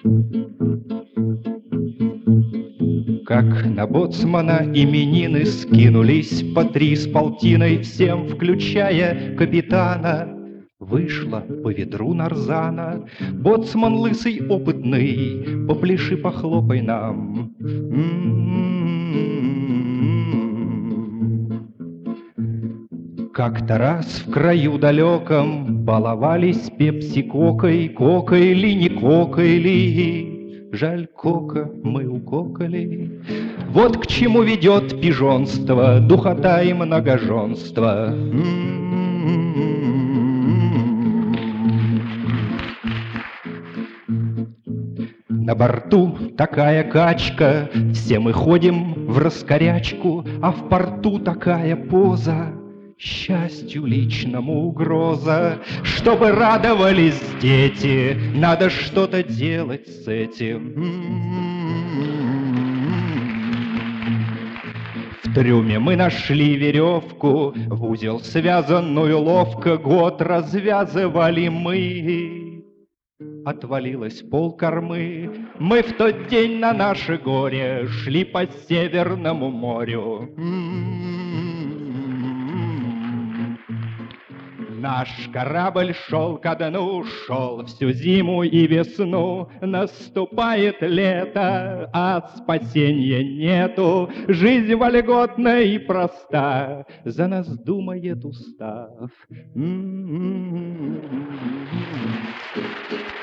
Как на боцмана именины скинулись по 3,5, всем, включая капитана. Вышла по ведру нарзана, боцман лысый опытный, попляши, похлопай нам. Как-то раз в краю далеком баловались пепси-кокой, кокой ли, не кокой ли, жаль, кока мы укокали. Вот к чему ведет пижонство, духота и многоженство. На борту такая качка, все мы ходим в раскорячку, а в порту такая поза, счастью личному угроза. Чтобы радовались дети, надо что-то делать с этим. В трюме мы нашли веревку, в узел связанную ловко, год развязывали мы. Отвалилось полкормы, мы в тот день на наше горе шли по Северному морю. Наш корабль шел ко дну, шел всю зиму и весну. Наступает лето, а спасенья нету. Жизнь вольготна и проста, за нас думает устав.